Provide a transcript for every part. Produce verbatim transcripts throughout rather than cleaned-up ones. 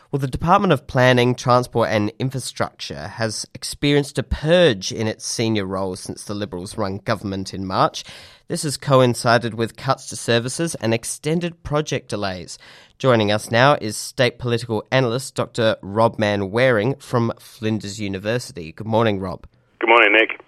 Well, the Department of Planning, Transport and Infrastructure has experienced a purge in its senior roles since the Liberals run government in March. This has coincided with cuts to services and extended project delays. Joining us now is state political analyst Doctor Rob Mann-Waring from Flinders University. Good morning, Rob. Good morning, Nick.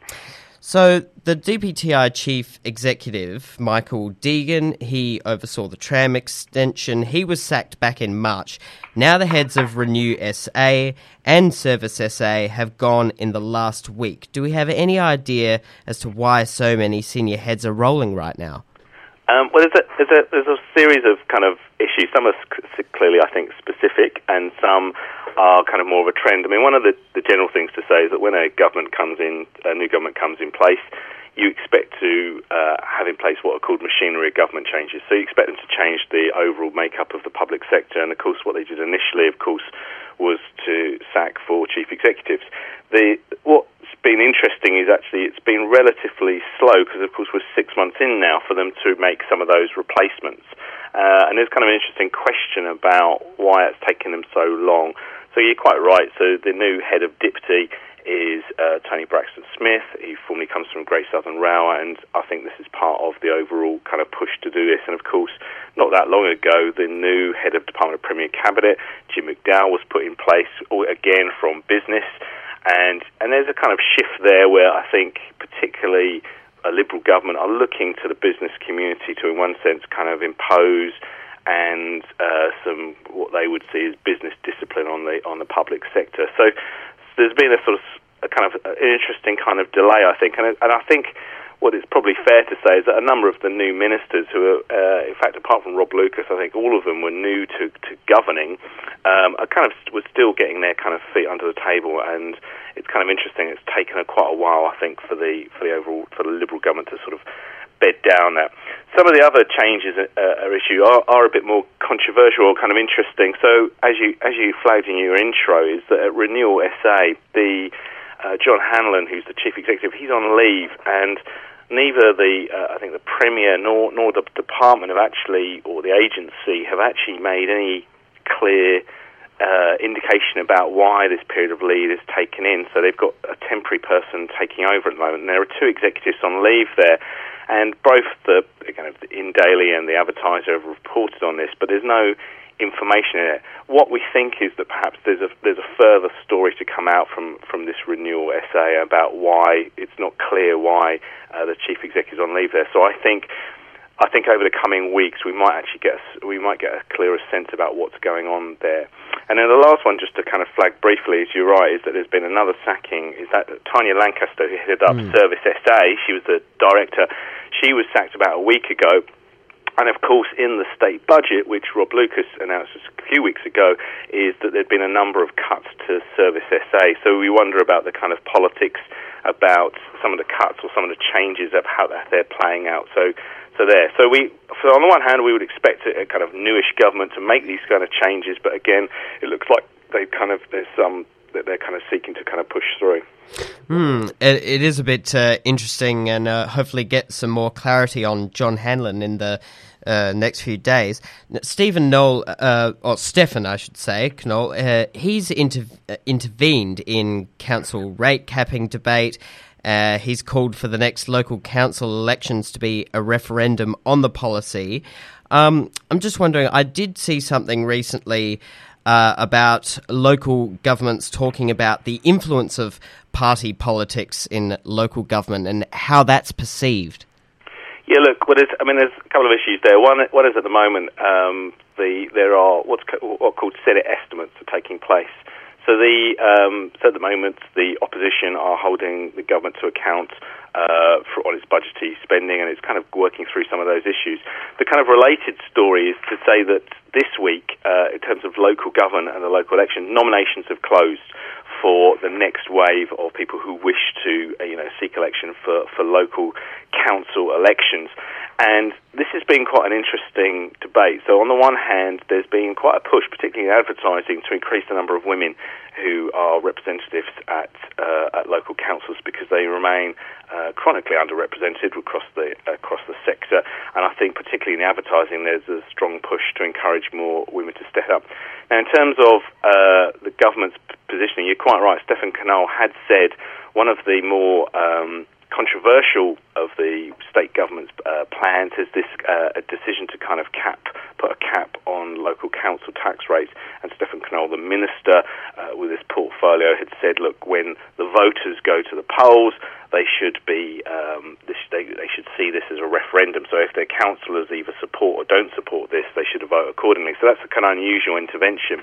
So the D P T I chief executive, Michael Deegan, he oversaw the tram extension. He was sacked back in March. Now the heads of Renew S A and Service S A have gone in the last week. Do we have any idea as to why so many senior heads are rolling right now? Um, well, there's a, there's, a, there's a series of kind of issues. Some are clearly, I think, specific, and some are kind of more of a trend. I mean, one of the, the general things to say is that when a government comes in, a new government comes in place, you expect to uh, have in place what are called machinery of government changes. So you expect them to change the overall makeup of the public sector, and of course what they did initially, of course, was to sack four chief executives. The what's been interesting is actually it's been relatively slow, because of course we're six months in now for them to make some of those replacements. Uh, and there's kind of an interesting question about why it's taken them so long. So you're quite right. So the new head of D P T is uh, Tony Braxton-Smith. He formerly comes from Great Southern Rail, and I think this is part of the overall kind of push to do this. And of course, not that long ago, the new head of Department of Premier Cabinet, Jim McDowell, was put in place, again from business. And, and there's a kind of shift there where I think particularly a Liberal government are looking to the business community to, in one sense, kind of impose and uh, some what they would see as business discipline on the on the public sector. So there's been a sort of a kind of an interesting kind of delay, I think, and, and I think what it's probably fair to say is that a number of the new ministers who are, uh, in fact, apart from Rob Lucas, I think all of them were new to, to governing, um, are kind of were still getting their kind of feet under the table, and it's kind of interesting. It's taken a, quite a while, I think, for the for the overall for the Liberal government to sort of bed down that. Some of the other changes uh, are issue are, are a bit more controversial or kind of interesting. So as you as you flagged in your intro, is that at Renewal S A, the uh, John Hanlon, who's the chief executive, he's on leave, and neither the uh, I think the Premier nor nor the department have actually, or the agency have actually made any clear uh, indication about why this period of leave is taken in. So they've got a temporary person taking over at the moment, and there are two executives on leave there. And both the kind of In Daily and the Advertiser have reported on this, but there's no information in it. What we think is that perhaps there's a there's a further story to come out from, from this Renewal S A about why it's not clear why uh, the chief executive is on leave there. So I think I think over the coming weeks we might actually get a, we might get a clearer sense about what's going on there. And then the last one, just to kind of flag briefly, is you're right, is that there's been another sacking. Is that Tanya Lancaster, who headed up mm. Service S A? She was the director. She was sacked about a week ago. And of course, in the state budget, which Rob Lucas announced a few weeks ago, is that there'd been a number of cuts to Service S A. So we wonder about the kind of politics about some of the cuts or some of the changes of how that they're playing out. So, so there. So we, so on the one hand, we would expect a, a kind of newish government to make these kind of changes, but again, it looks like they kind of there's some that they're kind of seeking to kind of push through. Hmm, it, it is a bit uh, interesting, and uh, hopefully get some more clarity on John Hanlon in the uh, next few days. Stephen Knoll, uh, or Stefan, I should say, Knoll, uh, he's inter- uh, intervened in council rate capping debate. Uh, he's called for the next local council elections to be a referendum on the policy. Um, I'm just wondering, I did see something recently uh, about local governments talking about the influence of party politics in local government and how that's perceived. Yeah, look, what is, I mean, there's a couple of issues there. One, one is at the moment, um, the there are what's co- what are called Senate estimates are taking place. So the um, so at the moment, the opposition are holding the government to account uh, for on its budgetary spending, and it's kind of working through some of those issues. The kind of related story is to say that this week, uh, in terms of local government and the local election, nominations have closed for the next wave of people who wish to, uh, you know, seek election for, for local council elections. And this has been quite an interesting debate. So on the one hand, there's been quite a push, particularly in advertising, to increase the number of women who are representatives at uh, at local councils because they remain uh, chronically underrepresented across the across the sector. And I think particularly in advertising, there's a strong push to encourage more women to step up. Now, in terms of uh, the government's positioning, you're quite right. Stefan Knoll had said one of the more um, controversial of the state government's uh, plans is this uh, a decision to kind of cap, put a cap on local council tax rates. And Stefan Knoll, the minister uh, with his portfolio, had said, look, when the voters go to the polls, they should be um, this, they, they should see this as a referendum. So if their councillors either support or don't support this, they should vote accordingly. So that's a kind of unusual intervention.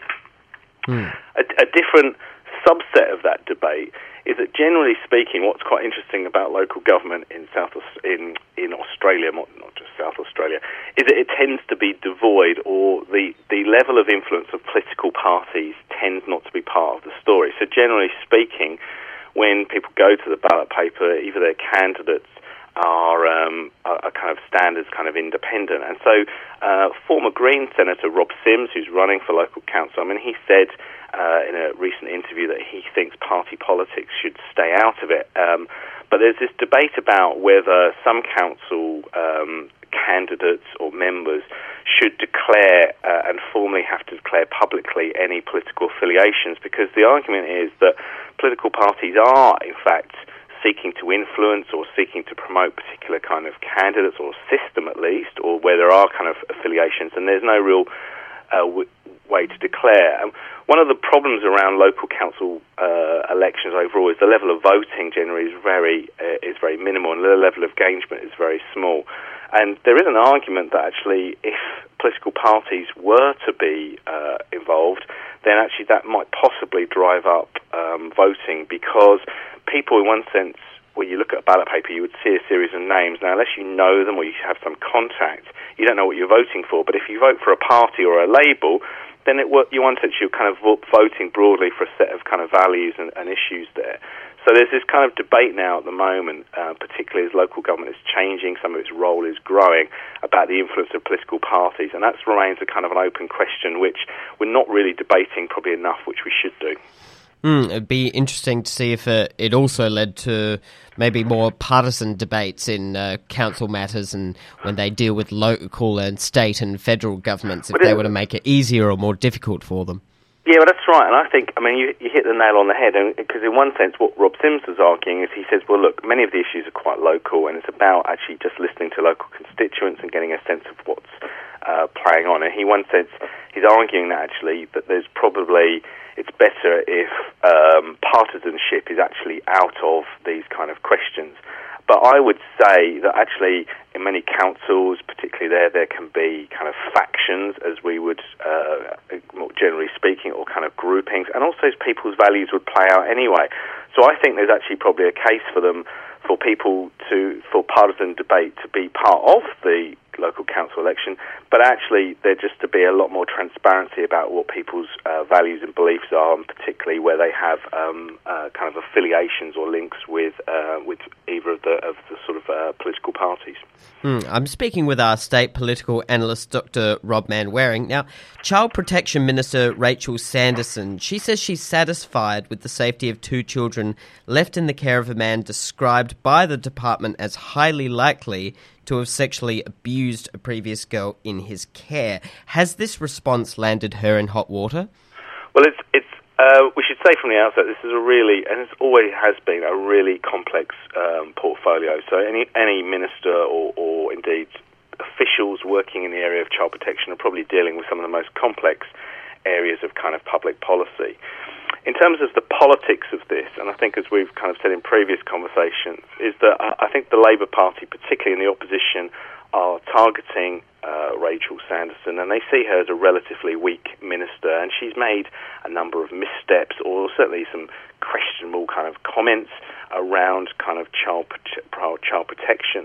Mm. A, a different subset of that debate is that, generally speaking, what's quite interesting about local government in South in in Australia, not, not just South Australia, is that it tends to be devoid, or the, the level of influence of political parties tends not to be part of the story. So generally speaking, when people go to the ballot paper, either their candidates are, um, are, are kind of standards kind of independent. And so uh, former Green Senator Rob Sims, who's running for local council, I mean, he said Uh, in a recent interview that he thinks party politics should stay out of it. Um, but there's this debate about whether some council um, candidates or members should declare uh, and formally have to declare publicly any political affiliations, because the argument is that political parties are, in fact, seeking to influence or seeking to promote particular kind of candidates or system at least, or where there are kind of affiliations, and there's no real uh, w- way to declare. Um, one of the problems around local council uh, elections overall is the level of voting generally is very uh, is very minimal, and the level of engagement is very small. And there is an argument that actually, if political parties were to be uh, involved, then actually that might possibly drive up um, voting, because people, in one sense, when you look at a ballot paper, you would see a series of names. Now, unless you know them or you have some contact, you don't know what you're voting for. But if you vote for a party or a label, then it, in one sense, you're kind of voting broadly for a set of kind of values and, and issues there. So there's this kind of debate now at the moment, uh, particularly as local government is changing, some of its role is growing, about the influence of political parties. And that remains a kind of an open question, which we're not really debating probably enough, which we should do. Mm, it'd be interesting to see if it, it also led to maybe more partisan debates in uh, council matters, and when they deal with local and state and federal governments, if but they were to make it easier or more difficult for them. Yeah, well, that's right. And I think, I mean, you, you hit the nail on the head, because in one sense what Rob Sims was arguing is he says, well, look, many of the issues are quite local, and it's about actually just listening to local constituents and getting a sense of what's uh, playing on. And he, in one sense, he's arguing that actually that there's probably, it's better if um, partisanship is actually out of these kind of questions. But I would say that actually in many councils, particularly there, there can be kind of factions, as we would, uh, more generally speaking, or kind of groupings, and also people's values would play out anyway. So I think there's actually probably a case for them, for people to, for partisan debate to be part of the local council election, but actually there just to be a lot more transparency about what people's uh, values and beliefs are, and particularly where they have um, uh, kind of affiliations or links with uh, with either of the, of the sort of uh, political parties. Mm, I'm speaking with our state political analyst, Doctor Rob Manwaring. Now, Child Protection Minister Rachel Sanderson, she says she's satisfied with the safety of two children left in the care of a man described by the department as highly likely to have sexually abused a previous girl in his care. Has this response landed her in hot water? Well, it's it's. Uh, we should say from the outset, this is a really, and it always has been, a really complex um, portfolio. So any any minister or, or indeed officials working in the area of child protection are probably dealing with some of the most complex areas of kind of public policy. In terms of the politics of this, and I think as we've kind of said in previous conversations, is that I think the Labour Party, particularly in the opposition, are targeting uh, Rachel Sanderson, and they see her as a relatively weak minister, and she's made a number of missteps, or certainly some questionable kind of comments around kind of child child protection.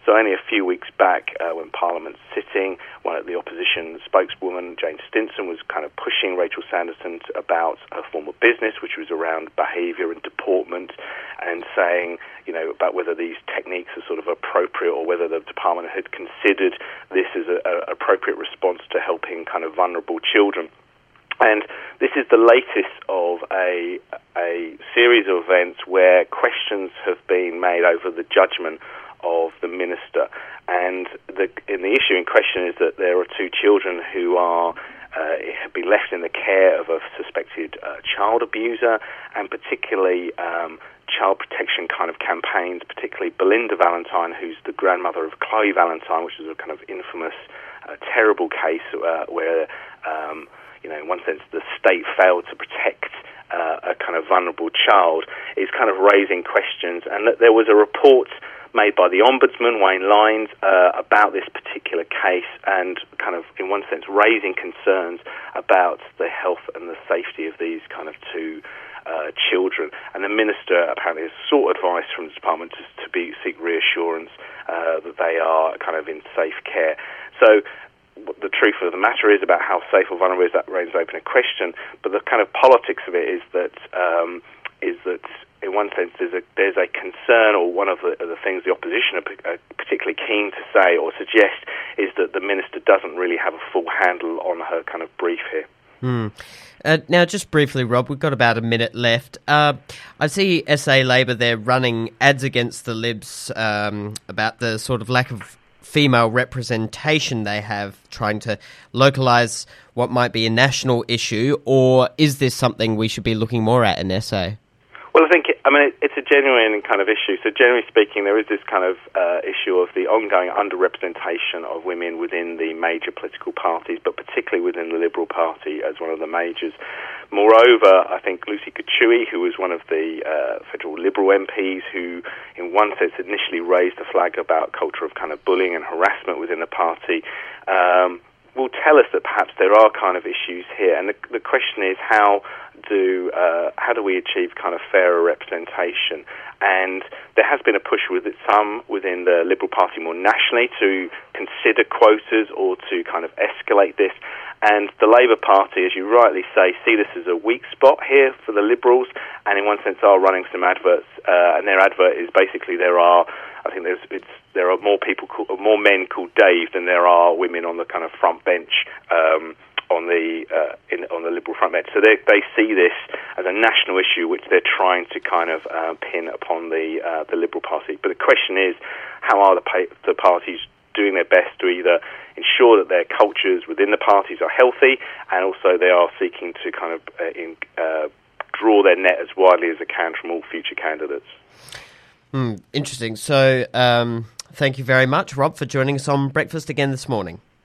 So only a few weeks back, uh, when Parliament's sitting, one of the opposition spokeswoman, Jane Stinson, was kind of pushing Rachel Sanderson about her form of business, which was around behaviour and deportment, and saying, you know, about whether these techniques are sort of appropriate or whether the department had considered this as an appropriate response to helping kind of vulnerable children. And this is the latest of a a series of events where questions have been made over the judgment of the minister. And the in the issue in question is that there are two children who are uh, have been left in the care of a suspected uh, child abuser, and particularly um, child protection kind of campaigns, particularly Belinda Valentine, who's the grandmother of Chloe Valentine, which is a kind of infamous, uh, terrible case uh, where, um, you know, in one sense, the state failed to protect uh, a kind of vulnerable child, is kind of raising questions. And that there was a report made by the Ombudsman, Wayne Lyons, uh, about this particular case, and kind of, in one sense, raising concerns about the health and the safety of these kind of two uh, children. And the minister apparently has sought advice from the department to, to be, seek reassurance uh, that they are kind of in safe care. So the truth of the matter is about how safe or vulnerable is, that remains open a question, but the kind of politics of it is that um, is that in one sense there's a there's a concern, or one of the, of the things the opposition are, are particularly keen to say or suggest is that the minister doesn't really have a full handle on her kind of brief here. Hmm. Uh, now, just briefly, Rob, we've got about a minute left. Uh, I see S A Labor there running ads against the Libs um, about the sort of lack of female representation they have, trying to localise what might be a national issue, or is this something we should be looking more at in S A? Well, I think, it, I mean, it, it's a genuine kind of issue. So generally speaking, there is this kind of uh, issue of the ongoing underrepresentation of women within the major political parties, but particularly within the Liberal Party as one of the majors. Moreover, I think Lucy Kachui, who was one of the uh, federal Liberal M Ps, who in one sense initially raised the flag about culture of kind of bullying and harassment within the party, um, will tell us that perhaps there are kind of issues here. And the, the question is, how do uh, how do we achieve kind of fairer representation? And there has been a push with some within the Liberal Party more nationally to consider quotas or to kind of escalate this. And the Labour Party, as you rightly say, see this as a weak spot here for the Liberals, and in one sense are running some adverts. Uh, and their advert is basically there are, I think there's it's, there are more people, called, more men called Dave than there are women on the kind of front bench um, on the uh, in, on the Liberal front bench. So they they see this as a national issue, which they're trying to kind of uh, pin upon the uh, the Liberal Party. But the question is, how are the pa- the parties doing their best to either ensure that their cultures within the parties are healthy, and also they are seeking to kind of uh, in, uh, draw their net as widely as they can from all future candidates. Hmm, interesting. So um, thank you very much, Rob, for joining us on Breakfast again this morning.